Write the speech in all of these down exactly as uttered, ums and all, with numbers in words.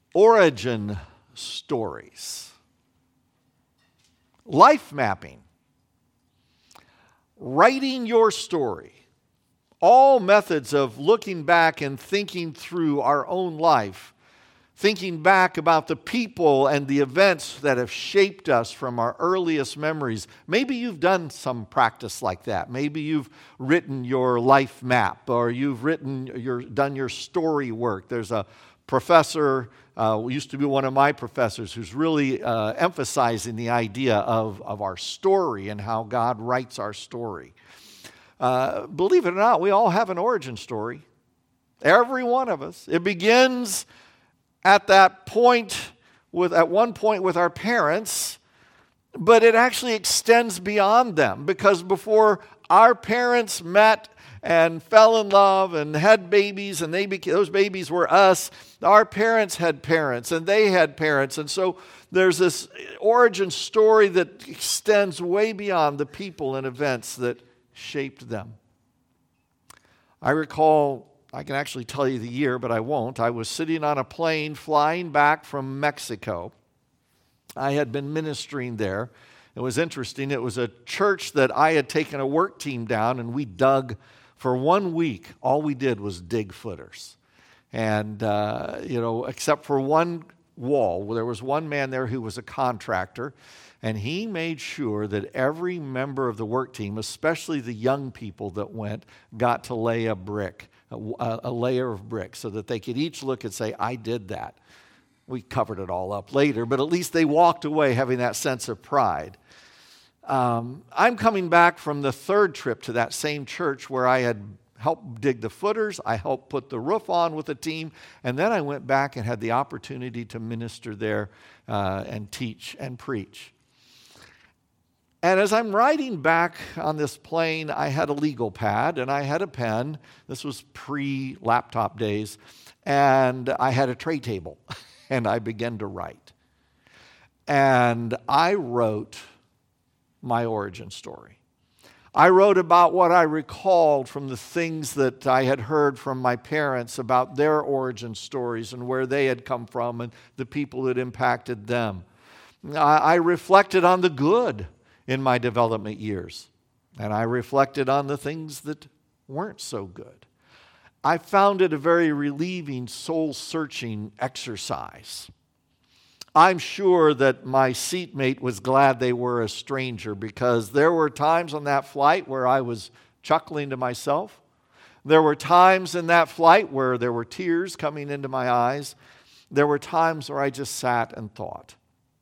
origin stories, life mapping, writing your story, all methods of looking back and thinking through our own life, thinking back about the people and the events that have shaped us from our earliest memories. Maybe you've done some practice like that. Maybe you've written your life map, or you've written your done your story work. There's a professor, uh, used to be one of my professors, who's really uh, emphasizing the idea of, of our story and how God writes our story. Uh, believe it or not, we all have an origin story. Every one of us. It begins at that point, with at one point with our parents, but it actually extends beyond them, because before our parents met and fell in love and had babies, and they became, those babies were us, our parents had parents and they had parents. And so there's this origin story that extends way beyond the people and events that shaped them. I recall, I can actually tell you the year, but I won't. I was sitting on a plane flying back from Mexico. I had been ministering there. It was interesting. It was a church that I had taken a work team down, and we dug for one week. All we did was dig footers. And, uh, you know, except for one wall, there was one man there who was a contractor, and he made sure that every member of the work team, especially the young people that went, got to lay a brick. A, a layer of bricks, so that they could each look and say, I did that. We covered it all up later, but at least they walked away having that sense of pride. Um, I'm coming back from the third trip to that same church where I had helped dig the footers, I helped put the roof on with the team, and then I went back and had the opportunity to minister there uh, and teach and preach. And as I'm riding back on this plane, I had a legal pad and I had a pen. This was pre-laptop days. And I had a tray table. And I began to write. And I wrote my origin story. I wrote about what I recalled from the things that I had heard from my parents about their origin stories and where they had come from and the people that impacted them. I, I reflected on the good in my development years. And I reflected on the things that weren't so good. I found it a very relieving, soul-searching exercise. I'm sure that my seatmate was glad they were a stranger, because there were times on that flight where I was chuckling to myself. There were times in that flight where there were tears coming into my eyes. There were times where I just sat and thought.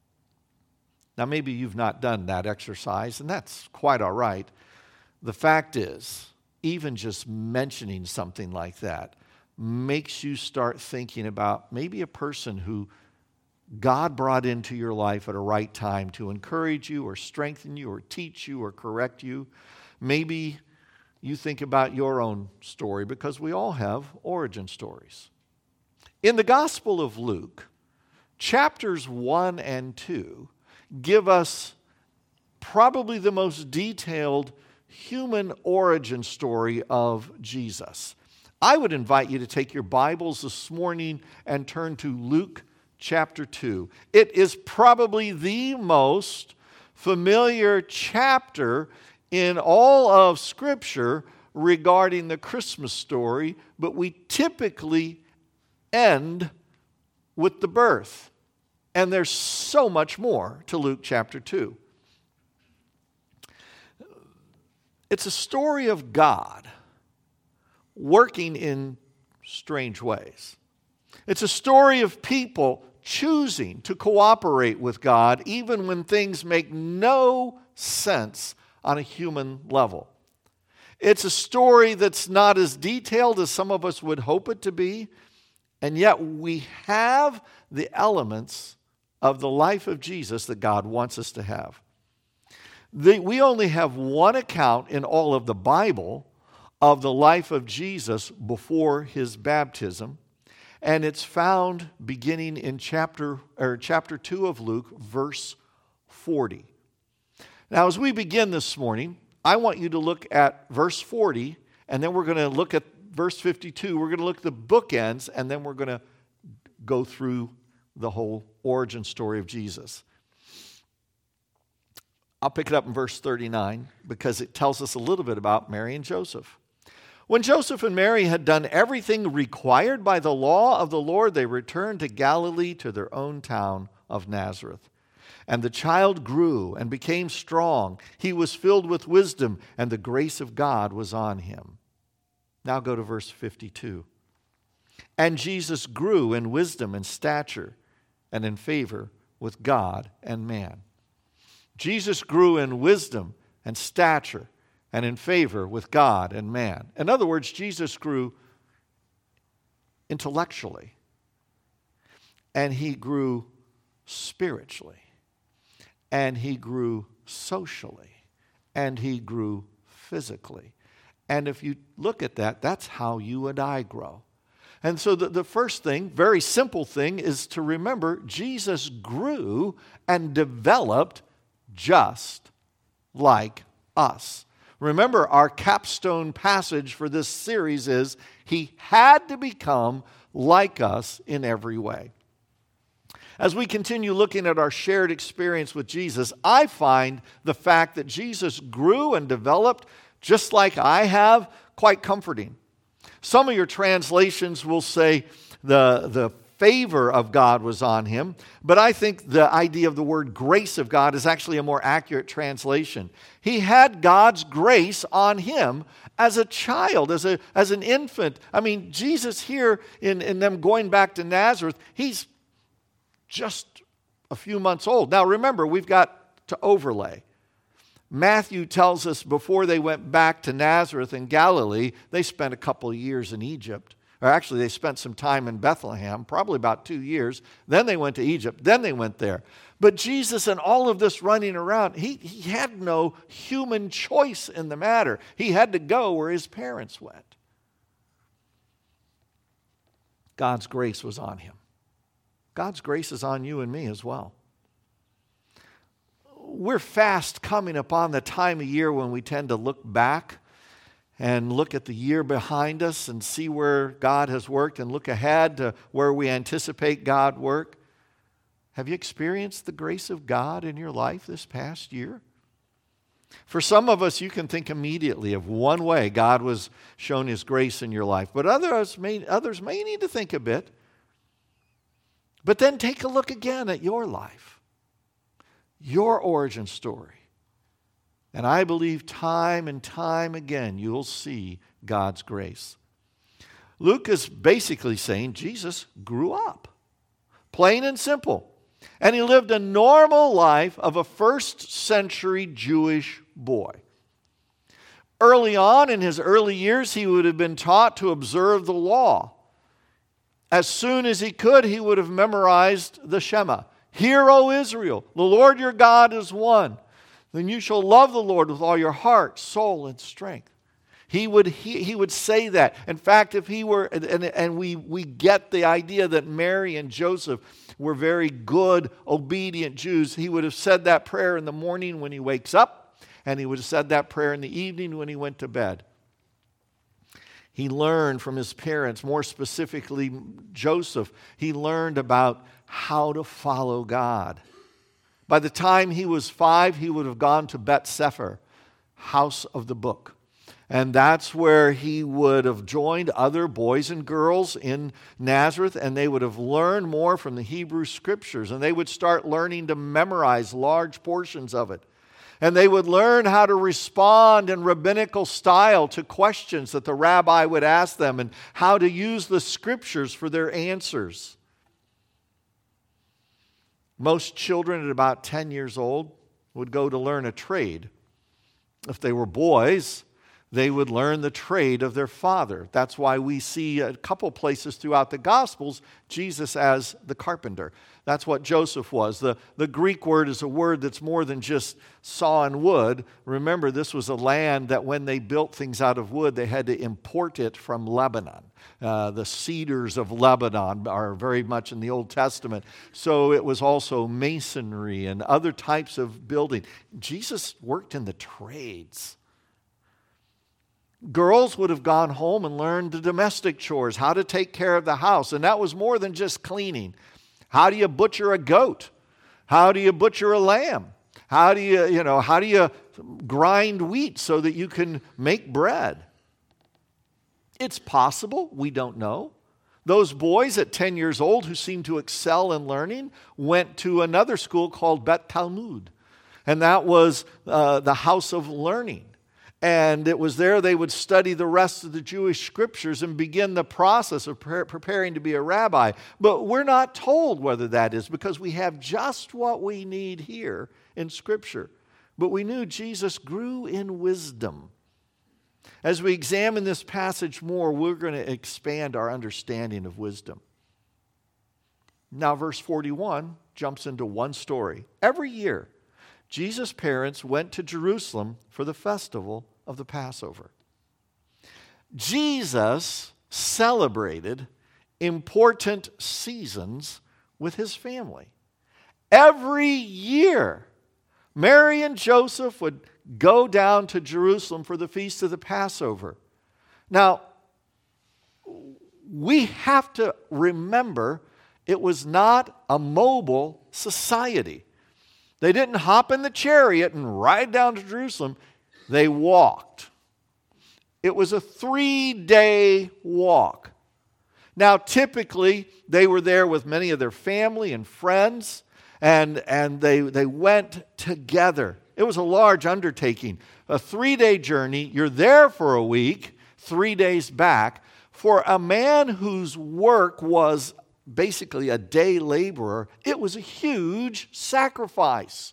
Now, maybe you've not done that exercise, and that's quite all right. The fact is, even just mentioning something like that makes you start thinking about maybe a person who God brought into your life at a right time to encourage you or strengthen you or teach you or correct you. Maybe you think about your own story, because we all have origin stories. In the Gospel of Luke, chapters one and two give us probably the most detailed human origin story of Jesus. I would invite you to take your Bibles this morning and turn to Luke chapter two. It is probably the most familiar chapter in all of Scripture regarding the Christmas story, but we typically end with the birth. And there's so much more to Luke chapter two. It's a story of God working in strange ways. It's a story of people choosing to cooperate with God even when things make no sense on a human level. It's a story that's not as detailed as some of us would hope it to be, and yet we have the elements of the life of Jesus that God wants us to have. The, we only have one account in all of the Bible of the life of Jesus before his baptism, and it's found beginning in chapter or chapter two of Luke, verse forty. Now, as we begin this morning, I want you to look at verse forty, and then we're going to look at verse fifty-two. We're going to look at the bookends, and then we're going to go through the whole origin story of Jesus. I'll pick it up in verse thirty-nine because it tells us a little bit about Mary and Joseph. When Joseph and Mary had done everything required by the law of the Lord, they returned to Galilee, to their own town of Nazareth. And the child grew and became strong. He was filled with wisdom, and the grace of God was on him. Now go to verse fifty-two. And Jesus grew in wisdom and stature and in favor with God and man. Jesus grew in wisdom and stature and in favor with God and man. In other words, Jesus grew intellectually, and he grew spiritually, and he grew socially, and he grew physically. And if you look at that, that's how you and I grow. And so the, the first thing, very simple thing, is to remember Jesus grew and developed just like us. Remember, our capstone passage for this series is, he had to become like us in every way. As we continue looking at our shared experience with Jesus, I find the fact that Jesus grew and developed just like I have quite comforting. Some of your translations will say the, the favor of God was on him, but I think the idea of the word grace of God is actually a more accurate translation. He had God's grace on him as a child, as a as an infant. I mean, Jesus here, in, in them going back to Nazareth, he's just a few months old. Now remember, we've got to overlay. Matthew tells us before they went back to Nazareth in Galilee, they spent a couple of years in Egypt. Or actually, they spent some time in Bethlehem, probably about two years. Then they went to Egypt. Then they went there. But Jesus, and all of this running around, he, he had no human choice in the matter. He had to go where his parents went. God's grace was on him. God's grace is on you and me as well. We're fast coming upon the time of year when we tend to look back and look at the year behind us and see where God has worked and look ahead to where we anticipate God work. Have you experienced the grace of God in your life this past year? For some of us, you can think immediately of one way God was shown his grace in your life, but others may, others may need to think a bit. But then take a look again at your life, your origin story. And I believe time and time again you'll see God's grace. Luke is basically saying Jesus grew up, plain and simple. And he lived a normal life of a first century Jewish boy. Early on in his early years, he would have been taught to observe the law. As soon as he could, he would have memorized the Shema. Hear, O Israel, the Lord your God is one. Then you shall love the Lord with all your heart, soul, and strength. He would, he, he would say that. In fact, if he were, and, and we, we get the idea that Mary and Joseph were very good, obedient Jews, he would have said that prayer in the morning when he wakes up, and he would have said that prayer in the evening when he went to bed. He learned from his parents, more specifically Joseph, he learned about how to follow God. By the time he was five, he would have gone to Bet Sefer, house of the book. And that's where he would have joined other boys and girls in Nazareth, and they would have learned more from the Hebrew Scriptures, and they would start learning to memorize large portions of it. And they would learn how to respond in rabbinical style to questions that the rabbi would ask them, and how to use the Scriptures for their answers. Most children at about ten years old would go to learn a trade. If they were boys, they would learn the trade of their father. That's why we see a couple places throughout the Gospels Jesus as the carpenter. That's what Joseph was. The, the Greek word is a word that's more than just sawing wood. Remember, this was a land that when they built things out of wood, they had to import it from Lebanon. Uh, the cedars of Lebanon are very much in the Old Testament. So it was also masonry and other types of building. Jesus worked in the trades. Girls would have gone home and learned the domestic chores, how to take care of the house. And that was more than just cleaning. How do you butcher a goat? How do you butcher a lamb? How do you, you know, how do you grind wheat so that you can make bread? It's possible. We don't know. Those boys at ten years old who seemed to excel in learning went to another school called Bet Talmud. And that was uh, the house of learning. And it was there they would study the rest of the Jewish scriptures and begin the process of pre- preparing to be a rabbi. But we're not told whether that is, because we have just what we need here in Scripture. But we knew Jesus grew in wisdom. As we examine this passage more, we're going to expand our understanding of wisdom. Now, verse forty-one jumps into one story. Every year, Jesus' parents went to Jerusalem for the festival of the Passover. Jesus celebrated important seasons with his family. Every year, Mary and Joseph would go down to Jerusalem for the feast of the Passover. Now, we have to remember it was not a mobile society. They didn't hop in the chariot and ride down to Jerusalem. They walked. It was a three-day walk. Now, typically, they were there with many of their family and friends, and, and they, they went together. It was a large undertaking. A three-day journey. You're there for a week, three days back. For a man whose work was basically a day laborer, it was a huge sacrifice.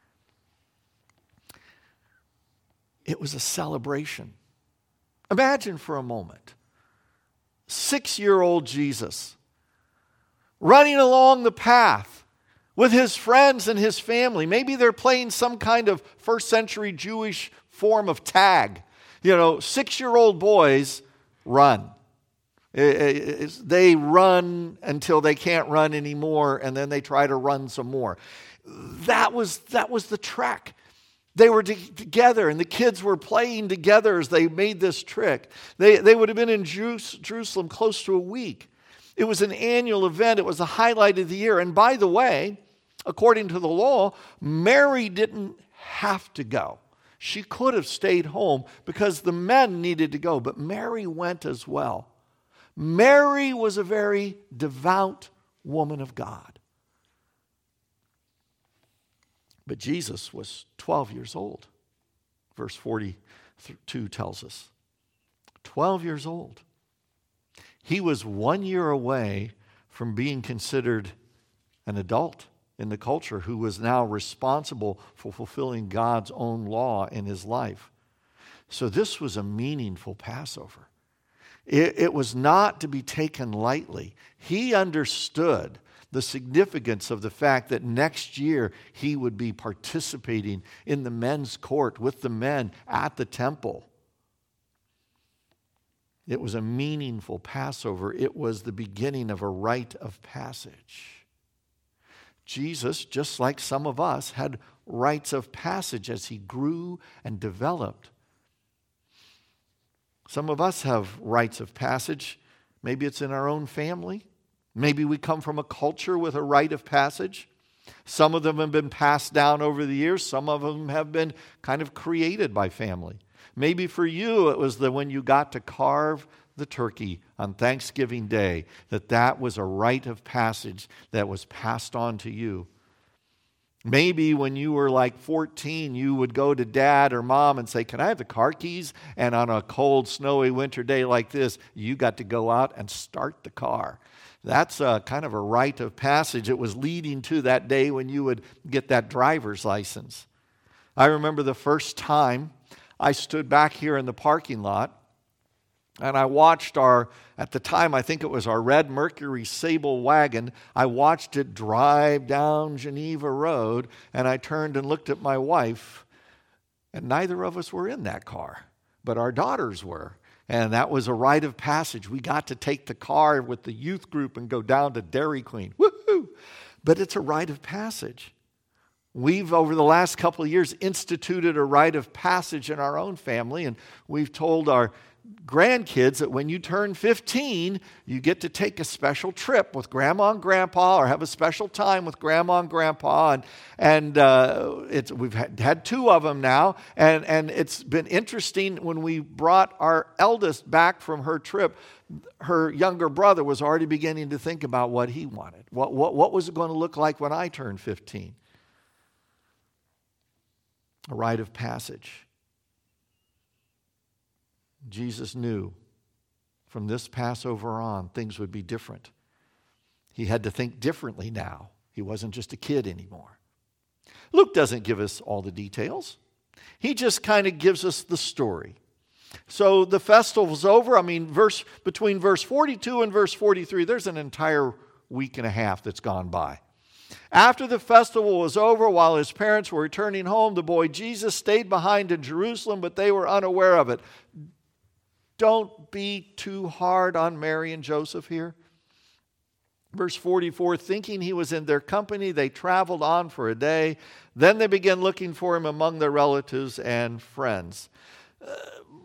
It was a celebration. Imagine for a moment, six-year-old Jesus running along the path with his friends and his family. Maybe they're playing some kind of first century Jewish form of tag. You know, six-year-old boys run. It's, they run until they can't run anymore, and then they try to run some more. That was, that was the trek. They were t- together, and the kids were playing together as they made this trek. They, they would have been in Jews, Jerusalem close to a week. It was an annual event. It was the highlight of the year. And by the way, according to the law, Mary didn't have to go. She could have stayed home because the men needed to go, but Mary went as well. Mary was a very devout woman of God. But Jesus was twelve years old. Verse forty-two tells us. twelve years old. He was one year away from being considered an adult in the culture who was now responsible for fulfilling God's own law in his life. So this was a meaningful Passover. It, it was not to be taken lightly. He understood the significance of the fact that next year he would be participating in the men's court with the men at the temple. It was a meaningful Passover. It was the beginning of a rite of passage. Jesus, just like some of us, had rites of passage as he grew and developed. Some of us have rites of passage. Maybe it's in our own family. Maybe we come from a culture with a rite of passage. Some of them have been passed down over the years. Some of them have been kind of created by family. Maybe for you it was the when you got to carve the turkey on Thanksgiving Day, that that was a rite of passage that was passed on to you. Maybe when you were like fourteen, you would go to dad or mom and say, "Can I have the car keys?" And on a cold, snowy winter day like this, you got to go out and start the car. That's a kind of a rite of passage. It was leading to that day when you would get that driver's license. I remember the first time I stood back here in the parking lot and I watched our, at the time I think it was our red Mercury Sable wagon, I watched it drive down Geneva Road, and I turned and looked at my wife, and neither of us were in that car, but our daughters were. And that was a rite of passage. We got to take the car with the youth group and go down to Dairy Queen. Woohoo! But it's a rite of passage. We've, over the last couple of years, instituted a rite of passage in our own family, and we've told our grandkids that when you turn fifteen, you get to take a special trip with grandma and grandpa, or have a special time with grandma and grandpa. And, and uh, it's, we've had, had two of them now. And, and it's been interesting when we brought our eldest back from her trip. Her younger brother was already beginning to think about what he wanted. What, what, what was it going to look like when I turned fifteen? A rite of passage. Jesus knew from this Passover on things would be different. He had to think differently now. He wasn't just a kid anymore. Luke doesn't give us all the details. He just kind of gives us the story. So the festival's over. I mean, verse between verse forty-two and verse forty-three, there's an entire week and a half that's gone by. After the festival was over, while his parents were returning home, the boy Jesus stayed behind in Jerusalem, but they were unaware of it. Don't be too hard on Mary and Joseph here. Verse forty-four, thinking he was in their company, they traveled on for a day. Then they began looking for him among their relatives and friends. Uh,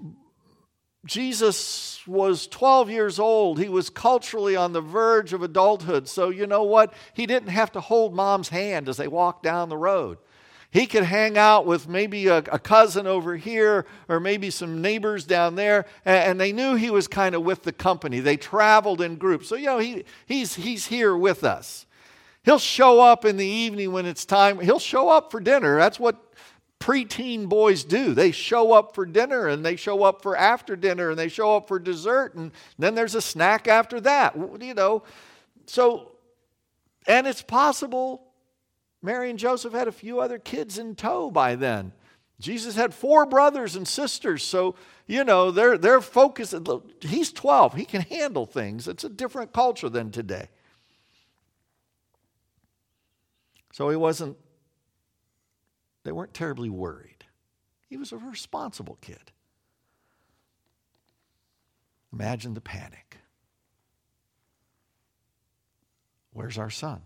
Jesus was twelve years old. He was culturally on the verge of adulthood. So you know what? He didn't have to hold mom's hand as they walked down the road. He could hang out with maybe a, a cousin over here, or maybe some neighbors down there, and, and they knew he was kind of with the company. They traveled in groups. So, you know, he, he's, he's here with us. He'll show up in the evening when it's time. He'll show up for dinner. That's what preteen boys do. They show up for dinner, and they show up for after dinner, and they show up for dessert, and then there's a snack after that. You know, so, and it's possible Mary and Joseph had a few other kids in tow by then. Jesus had four brothers and sisters, so, you know, they're, they're focused. He's twelve. He can handle things. It's a different culture than today. So he wasn't, they weren't terribly worried. He was a responsible kid. Imagine the panic. Where's our son?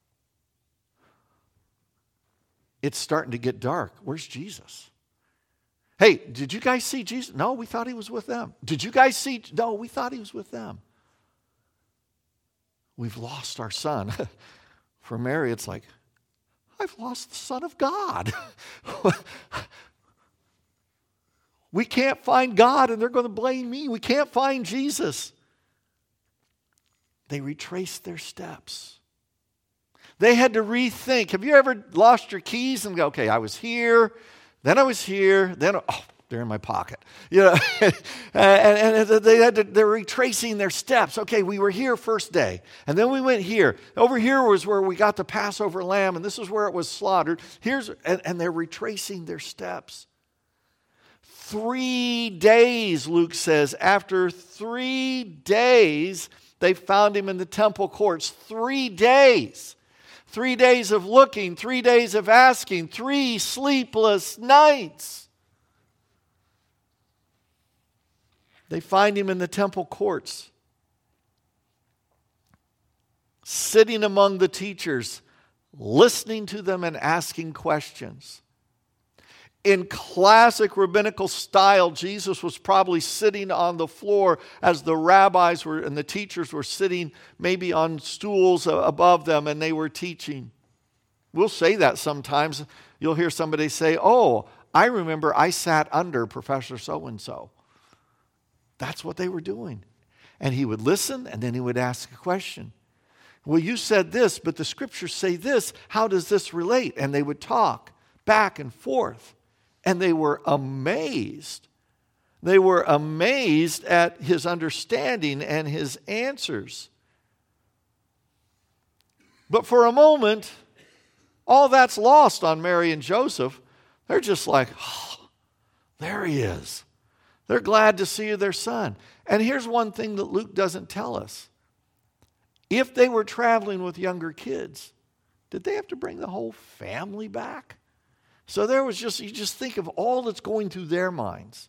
It's starting to get dark. Where's Jesus? Hey, did you guys see Jesus? No, we thought he was with them. Did you guys see? No, we thought he was with them. We've lost our son. For Mary, it's like, I've lost the Son of God. We can't find God, and they're going to blame me. We can't find Jesus. They retraced their steps. They had to rethink. Have you ever lost your keys and go, okay, I was here, then I was here, then, oh, they're in my pocket. You know, and, and they had to, they're retracing their steps. Okay, we were here first day, and then we went here. Over here was where we got the Passover lamb, and this is where it was slaughtered. Here's, and, and they're retracing their steps. Three days, Luke says, after three days, they found him in the temple courts. Three days. Three days of looking, three days of asking, three sleepless nights. They find him in the temple courts, sitting among the teachers, listening to them and asking questions. In classic rabbinical style, Jesus was probably sitting on the floor as the rabbis were and the teachers were sitting maybe on stools above them, and they were teaching. We'll say that sometimes. You'll hear somebody say, oh, I remember I sat under Professor so-and-so. That's what they were doing. And he would listen, and then he would ask a question. Well, you said this, but the scriptures say this. How does this relate? And they would talk back and forth. And they were amazed. They were amazed at his understanding and his answers. But for a moment, all that's lost on Mary and Joseph. They're just like, oh, there he is. They're glad to see their son. And here's one thing that Luke doesn't tell us. If they were traveling with younger kids, did they have to bring the whole family back? So there was just, you just think of all that's going through their minds.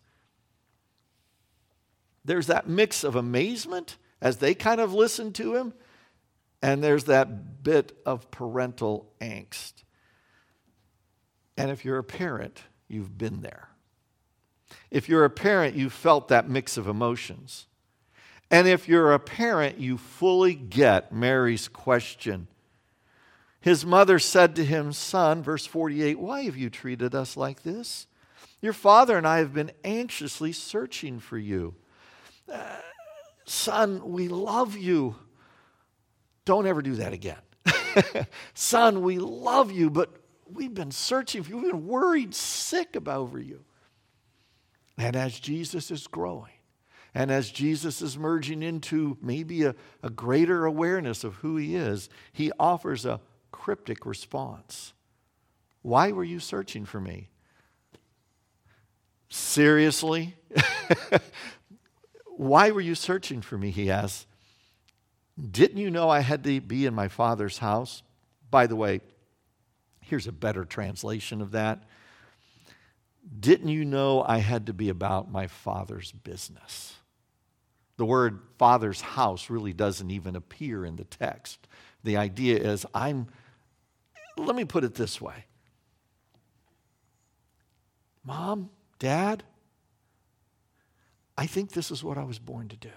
There's that mix of amazement as they kind of listen to him, and there's that bit of parental angst. And if you're a parent, you've been there. If you're a parent, you felt that mix of emotions. And if you're a parent, you fully get Mary's question. His mother said to him, "Son," verse forty-eight, "why have you treated us like this? Your father and I have been anxiously searching for you." Uh, Son, we love you. Don't ever do that again. Son, we love you, but we've been searching for you. We've been worried sick about over you. And as Jesus is growing, and as Jesus is merging into maybe a, a greater awareness of who he is, he offers a cryptic response. "Why were you searching for me?" Seriously? "Why were you searching for me?" he asks. "Didn't you know I had to be in my Father's house?" By the way, here's a better translation of that. "Didn't you know I had to be about my Father's business?" The word Father's house really doesn't even appear in the text. The idea is, I'm, let me put it this way. Mom, Dad, I think this is what I was born to do.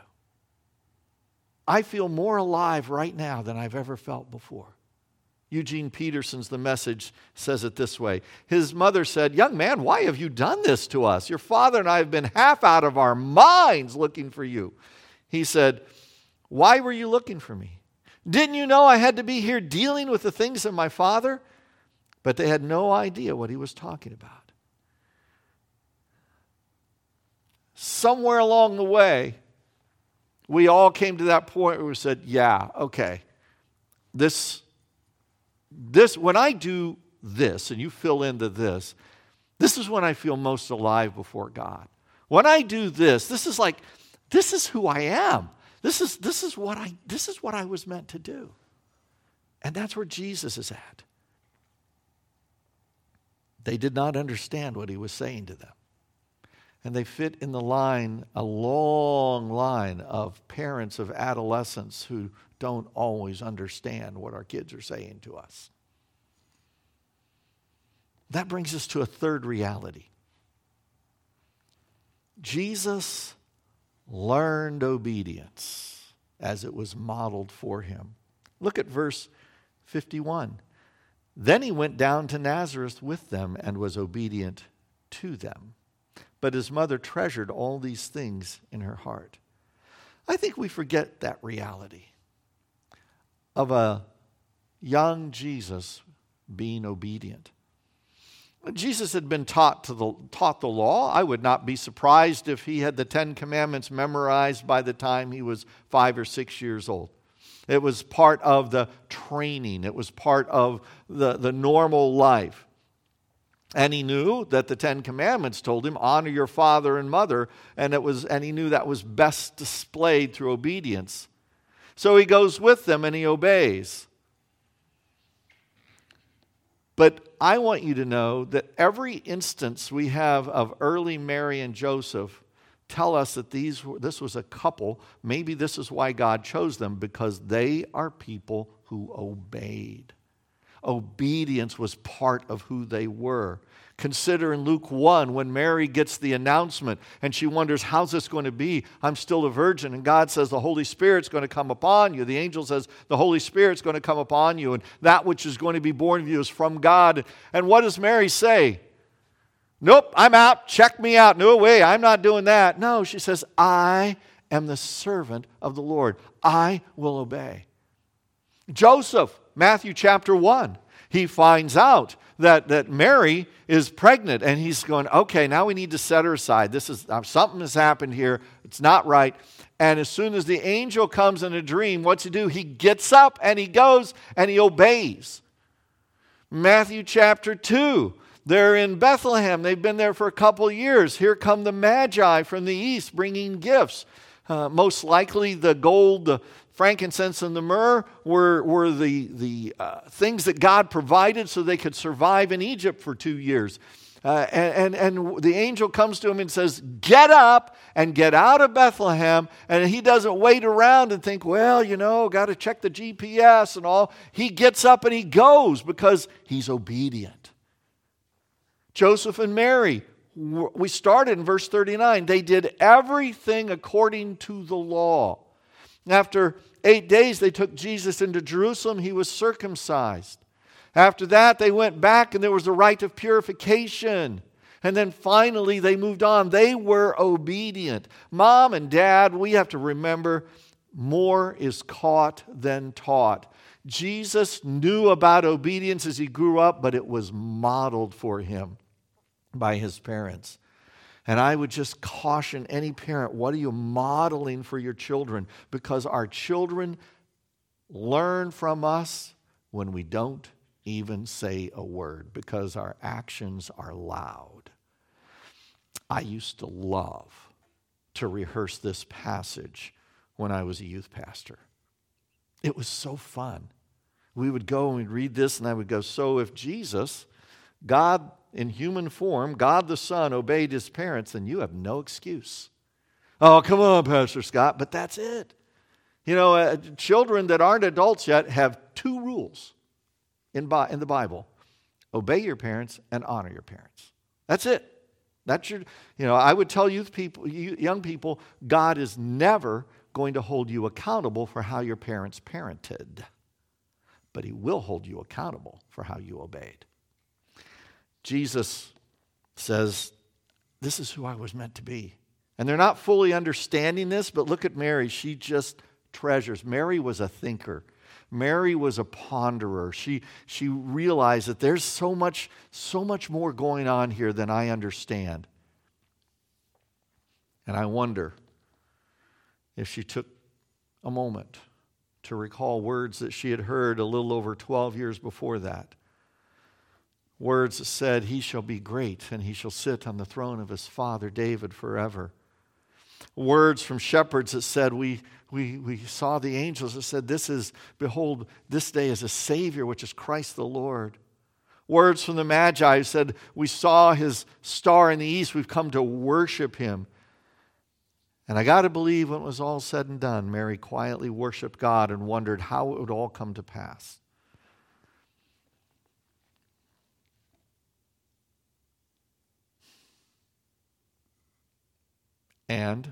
I feel more alive right now than I've ever felt before. Eugene Peterson's The Message says it this way. His mother said, "Young man, why have you done this to us? Your father and I have been half out of our minds looking for you." He said, "Why were you looking for me? Didn't you know I had to be here dealing with the things of my father?" But they had no idea what he was talking about. Somewhere along the way, we all came to that point where we said, yeah, okay, this, this, when I do this, and you fill into this, this is when I feel most alive before God. When I do this, this is like, this is who I am. This is, this is what I, this is what I was meant to do. And that's where Jesus is at. They did not understand what he was saying to them. And they fit in the line, a long line of parents of adolescents who don't always understand what our kids are saying to us. That brings us to a third reality. Jesus learned obedience as it was modeled for him. Look at verse fifty-one. "Then he went down to Nazareth with them and was obedient to them. But his mother treasured all these things in her heart." I think we forget that reality of a young Jesus being obedient. Jesus had been taught to the, taught the law. I would not be surprised if he had the Ten Commandments memorized by the time he was five or six years old. It was part of the training. It was part of the, the normal life. And he knew that the Ten Commandments told him, honor your father and mother, and it was, and he knew that was best displayed through obedience. So he goes with them and he obeys. But I want you to know that every instance we have of early Mary and Joseph tell us that these this was a couple. Maybe this is why God chose them, because they are people who obeyed. Obedience was part of who they were. Consider in Luke one when Mary gets the announcement and she wonders, how's this going to be? I'm still a virgin. And God says the Holy Spirit's going to come upon you. The angel says the Holy Spirit's going to come upon you. And that which is going to be born of you is from God. And what does Mary say? Nope, I'm out. Check me out. No way, I'm not doing that. No, she says, I am the servant of the Lord. I will obey. Joseph, Matthew chapter one, he finds out that, that Mary is pregnant, and he's going, okay, now we need to set her aside. This is something has happened here. It's not right. And as soon as the angel comes in a dream, what's he do? He gets up and he goes and he obeys. Matthew chapter two, they're in Bethlehem. They've been there for a couple of years. Here come the Magi from the east bringing gifts. Uh, most likely the gold, the frankincense and the myrrh were, were the, the uh, things that God provided so they could survive in Egypt for two years. Uh, and, and, and the angel comes to him and says, get up and get out of Bethlehem. And he doesn't wait around and think, well, you know, got to check the G P S and all. He gets up and he goes because he's obedient. Joseph and Mary We started in verse thirty-nine. They did everything according to the law. After eight days, they took Jesus into Jerusalem. He was circumcised. After that, they went back and there was a rite of purification. And then finally, they moved on. They were obedient. Mom and Dad, we have to remember, more is caught than taught. Jesus knew about obedience as he grew up, but it was modeled for him by his parents. And I would just caution any parent, what are you modeling for your children? Because our children learn from us when we don't even say a word, because our actions are loud. I used to love to rehearse this passage when I was a youth pastor. It was so fun. We would go and we'd read this and I would go, so if Jesus, God in human form, God the Son, obeyed his parents, then you have no excuse. Oh, come on, Pastor Scott, but that's it. You know, uh, children that aren't adults yet have two rules in, Bi- in the Bible. Obey your parents and honor your parents. That's it. That's your, you know, I would tell youth people, young people, God is never going to hold you accountable for how your parents parented. But he will hold you accountable for how you obeyed. Jesus says, this is who I was meant to be. And they're not fully understanding this, but look at Mary. She just treasures. Mary was a thinker. Mary was a ponderer. She, she realized that there's so much, so much more going on here than I understand. And I wonder if she took a moment to recall words that she had heard a little over twelve years before that. Words that said, he shall be great and he shall sit on the throne of his father David forever. Words from shepherds that said, we, we, we saw the angels that said, this is, behold, this day is a Savior, which is Christ the Lord. Words from the Magi who said, we saw his star in the east, we've come to worship him. And I got to believe when it was all said and done, Mary quietly worshiped God and wondered how it would all come to pass. And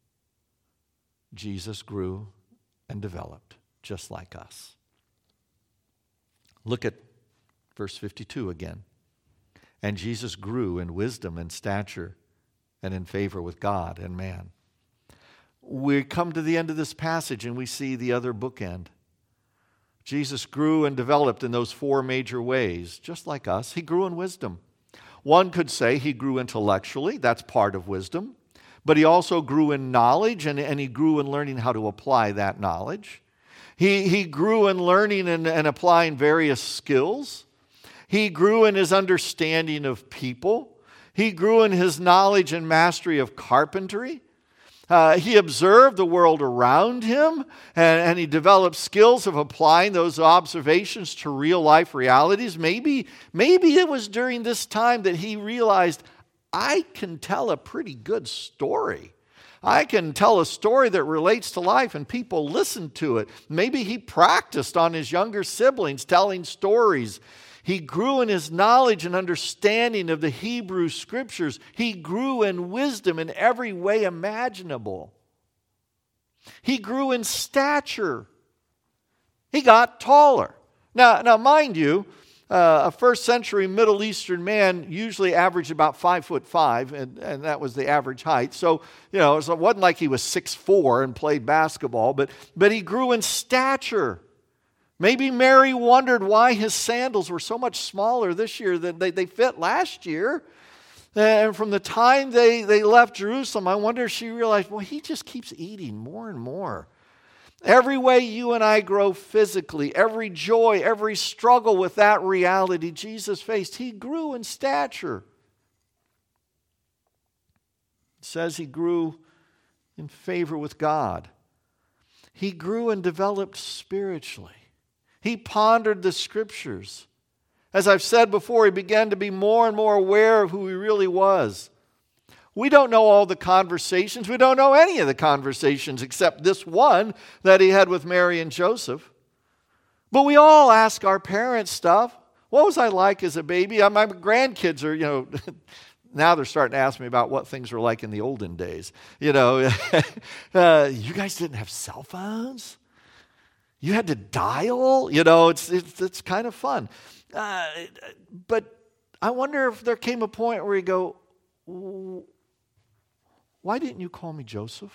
Jesus grew and developed just like us. Look at verse fifty-two again. And Jesus grew in wisdom and stature and in favor with God and man. We come to the end of this passage and we see the other bookend. Jesus grew and developed in those four major ways, just like us. He grew in wisdom. One could say he grew intellectually. That's part of wisdom. But he also grew in knowledge, and, and he grew in learning how to apply that knowledge. He, he grew in learning and, and applying various skills. He grew in his understanding of people. He grew in his knowledge and mastery of carpentry. Uh, he observed the world around him, and, and he developed skills of applying those observations to real-life realities. Maybe, maybe it was during this time that he realized, I can tell a pretty good story. I can tell a story that relates to life and people listen to it. Maybe he practiced on his younger siblings telling stories. He grew in his knowledge and understanding of the Hebrew Scriptures. He grew in wisdom in every way imaginable. He grew in stature. He got taller. Now, now mind you, Uh, a first century Middle Eastern man usually averaged about five foot five, and, and that was the average height. So, you know, it wasn't like he was six foot four and played basketball, but, but he grew in stature. Maybe Mary wondered why his sandals were so much smaller this year than they, they fit last year. And from the time they, they left Jerusalem, I wonder if she realized, well, he just keeps eating more and more. Every way you and I grow physically, every joy, every struggle with that reality Jesus faced, he grew in stature. It says he grew in favor with God. He grew and developed spiritually. He pondered the Scriptures. As I've said before, he began to be more and more aware of who he really was. We don't know all the conversations. We don't know any of the conversations except this one that he had with Mary and Joseph. But we all ask our parents stuff. What was I like as a baby? My grandkids are, you know, Now they're starting to ask me about what things were like in the olden days. You know, uh, you guys didn't have cell phones? You had to dial? You know, it's it's, it's kind of fun. Uh, but I wonder if there came a point where you go, why didn't you call me Joseph?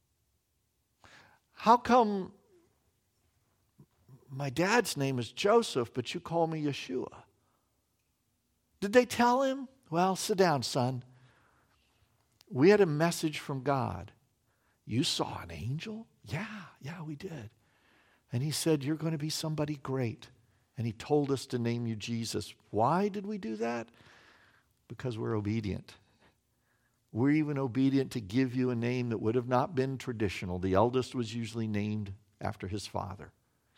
How come my dad's name is Joseph, but you call me Yeshua? Did they tell him? Well, sit down, son. We had a message from God. You saw an angel? Yeah, yeah, we did. And he said, you're going to be somebody great. And he told us to name you Jesus. Why did we do that? Because we're obedient. We're even obedient to give you a name that would have not been traditional. The eldest was usually named after his father.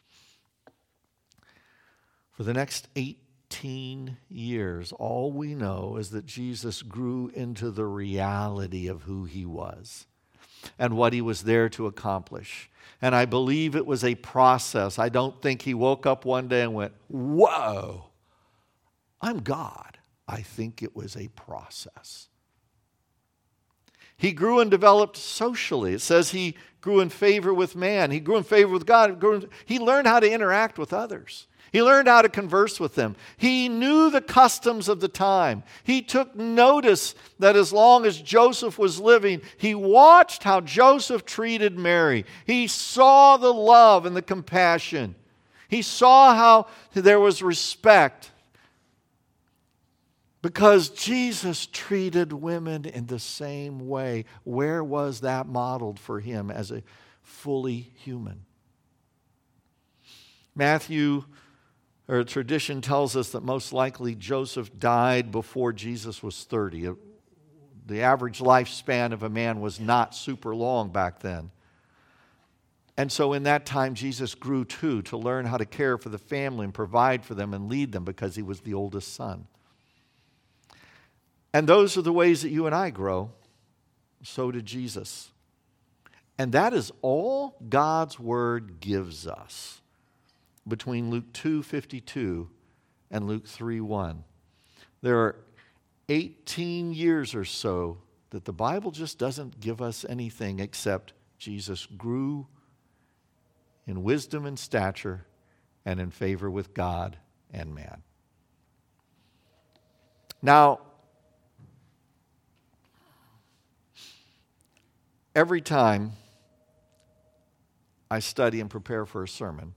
For the next eighteen years, all we know is that Jesus grew into the reality of who he was and what he was there to accomplish. And I believe it was a process. I don't think he woke up one day and went, whoa, I'm God. I think it was a process. He grew and developed socially. It says he grew in favor with man. He grew in favor with God. He learned how to interact with others. He learned how to converse with them. He knew the customs of the time. He took notice that as long as Joseph was living, he watched how Joseph treated Mary. He saw the love and the compassion. He saw how there was respect. Because Jesus treated women in the same way. Where was that modeled for him as a fully human? Matthew, or tradition tells us that most likely Joseph died before Jesus was thirty. The average lifespan of a man was not super long back then. And so in that time, Jesus grew too, to learn how to care for the family and provide for them and lead them because he was the oldest son. And those are the ways that you and I grow. So did Jesus. And that is all God's Word gives us between Luke two fifty-two and Luke three one. There are eighteen years or so that the Bible just doesn't give us anything except Jesus grew in wisdom and stature and in favor with God and man. Now, every time I study and prepare for a sermon,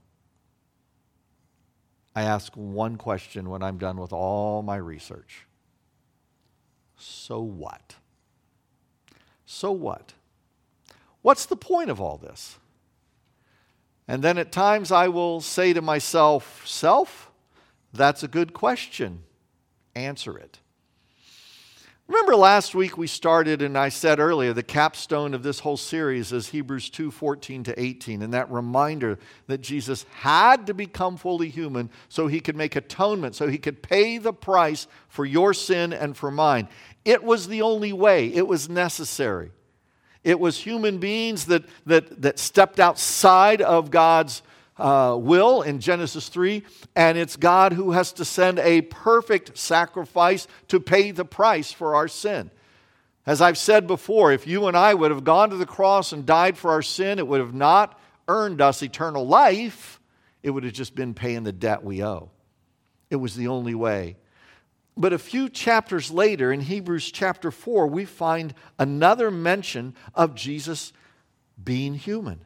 I ask one question when I'm done with all my research. So what? So what? What's the point of all this? And then at times I will say to myself, self, that's a good question. Answer it. Remember last week we started, and I said earlier, the capstone of this whole series is Hebrews two fourteen to eighteen, and that reminder that Jesus had to become fully human so he could make atonement, so he could pay the price for your sin and for mine. It was the only way. It was necessary. It was human beings that, that, that stepped outside of God's Uh, will in Genesis three, and it's God who has to send a perfect sacrifice to pay the price for our sin. As I've said before, if you and I would have gone to the cross and died for our sin, it would have not earned us eternal life. It would have just been paying the debt we owe. It was the only way. But a few chapters later, in Hebrews chapter four, we find another mention of Jesus being human.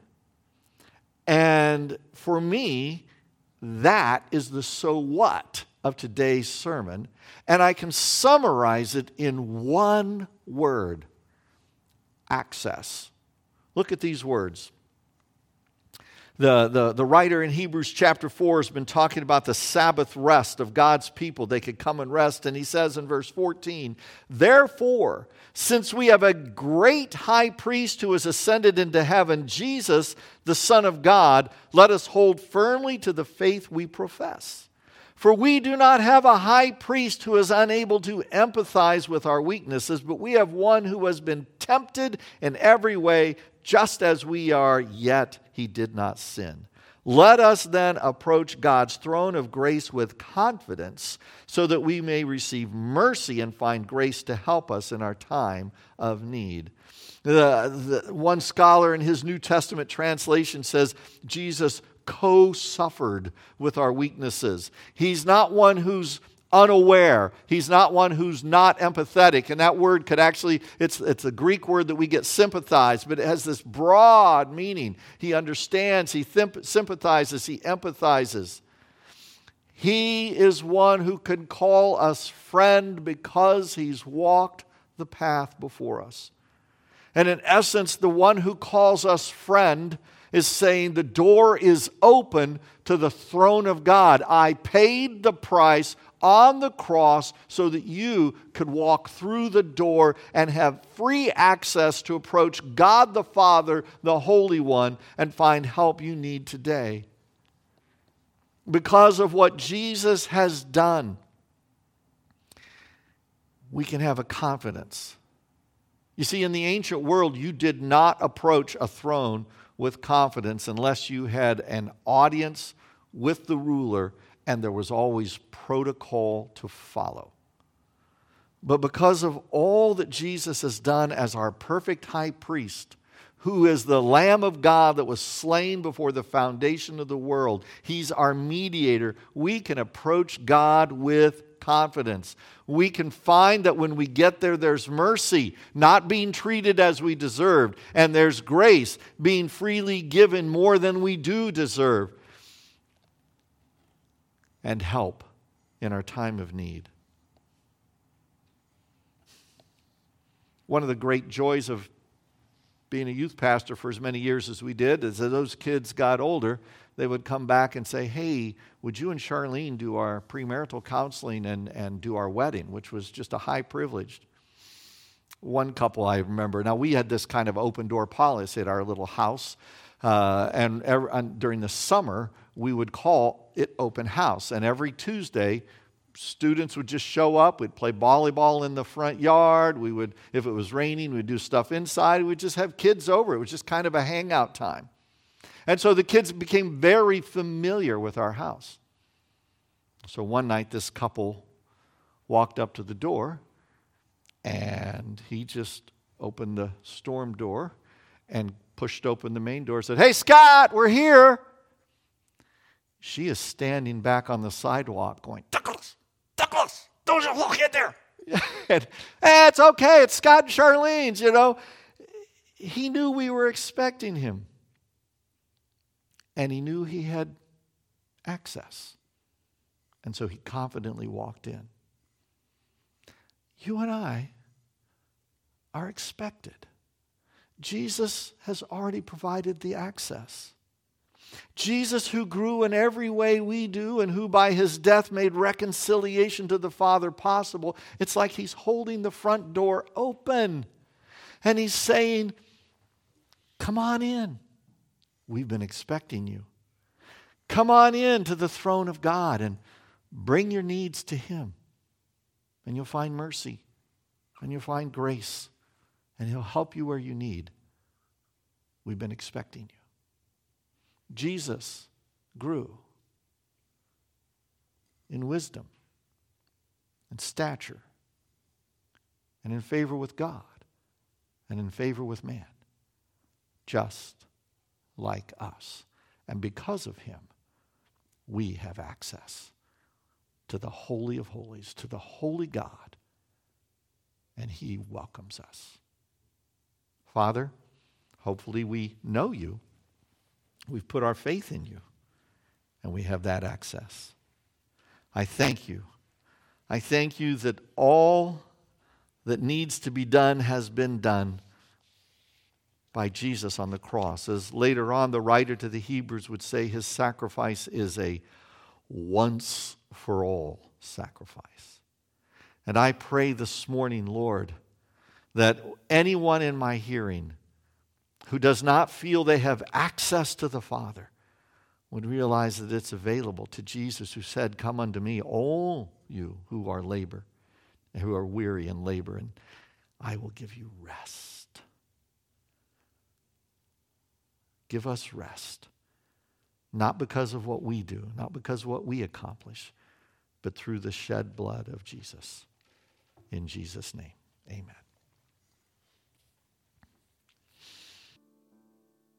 And for me, that is the so what of today's sermon. And I can summarize it in one word: access. Look at these words. The, the, the writer in Hebrews chapter four has been talking about the Sabbath rest of God's people. They could come and rest. And he says in verse fourteen, therefore, since we have a great high priest who has ascended into heaven, Jesus, the Son of God, let us hold firmly to the faith we profess. For we do not have a high priest who is unable to empathize with our weaknesses, but we have one who has been tempted in every way, just as we are, yet he did not sin. Let us then approach God's throne of grace with confidence so that we may receive mercy and find grace to help us in our time of need. The, the, one scholar in his New Testament translation says Jesus co-suffered with our weaknesses. He's not one who's unaware. He's not one who's not empathetic. And that word could actually, it's, it's a Greek word that we get sympathize, but it has this broad meaning. He understands, he thimp- sympathizes, he empathizes. He is one who can call us friend because he's walked the path before us. And in essence, the one who calls us friend is saying the door is open to the throne of God. I paid the price on the cross so that you could walk through the door and have free access to approach God the Father, the Holy One, and find help you need today. Because of what Jesus has done, we can have a confidence. You see, in the ancient world, you did not approach a throne with confidence unless you had an audience with the ruler and there was always protocol to follow. But because of all that Jesus has done as our perfect high priest, who is the Lamb of God that was slain before the foundation of the world, he's our mediator, we can approach God with confidence. We can find that when we get there, there's mercy, not being treated as we deserved, and there's grace, being freely given more than we do deserve, and help in our time of need. One of the great joys of being a youth pastor for as many years as we did is as those kids got older, they would come back and say, hey, would you and Charlene do our premarital counseling and, and do our wedding, which was just a high privilege. One couple I remember, now we had this kind of open door policy at our little house, uh, and, every, and during the summer, we would call it open house. And every Tuesday, students would just show up. We'd play volleyball in the front yard. We would, if it was raining, we'd do stuff inside. We'd just have kids over. It was just kind of a hangout time. And so the kids became very familiar with our house. So one night, this couple walked up to the door, and he just opened the storm door and pushed open the main door and said, hey, Scott, we're here. She is standing back on the sidewalk going, Douglas, Douglas, don't you walk in there. and, hey, it's okay, it's Scott and Charlene's, you know. He knew we were expecting him. And he knew he had access. And so he confidently walked in. You and I are expected. Jesus has already provided the access. Jesus, who grew in every way we do and who by his death made reconciliation to the Father possible, it's like he's holding the front door open. And he's saying, come on in. We've been expecting you. Come on in to the throne of God and bring your needs to him. And you'll find mercy. And you'll find grace. And he'll help you where you need. We've been expecting you. Jesus grew in wisdom and stature and in favor with God and in favor with man, just like us. And because of him, we have access to the Holy of Holies, to the Holy God, and he welcomes us. Father, hopefully we know you. We've put our faith in you, and we have that access. I thank you. I thank you that all that needs to be done has been done by Jesus on the cross. As later on the writer to the Hebrews would say, his sacrifice is a once-for-all sacrifice. And I pray this morning, Lord, that anyone in my hearing who does not feel they have access to the Father would realize that it's available to Jesus, who said, come unto me, all you who are labor, who are weary and labor, and I will give you rest. Give us rest not because of what we do, not because of what we accomplish, but through the shed blood of Jesus. In Jesus' name, amen.